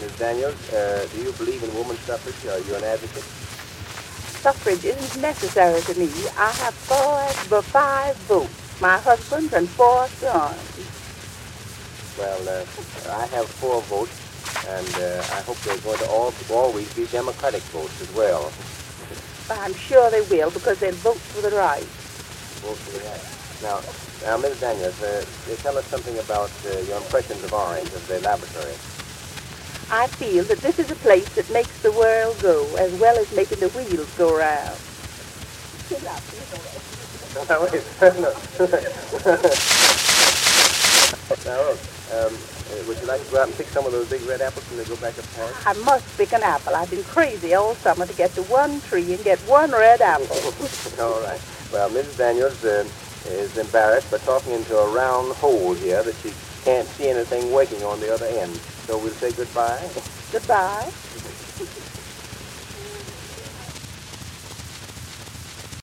Ms. Daniels, do you believe in woman suffrage? Are you an advocate? Suffrage isn't necessary to me. I have five votes, my husband and four sons. Well, I have 4 votes, and I hope they're going to always be Democratic votes as well. But I'm sure they will because they'll vote for the right. Vote for the right. Now, Ms. Daniels, tell us something about your impressions of Orange, of the laboratory. I feel that this is a place that makes the world go as well as making the wheels go round. Would you like to go out and pick some of those big red apples when they go back up the house? I must pick an apple. I've been crazy all summer to get to one tree and get one red apple. All right. Well, Mrs. Daniels is embarrassed by talking into a round hole here that she can't see anything working on the other end. So we'll say goodbye. Goodbye.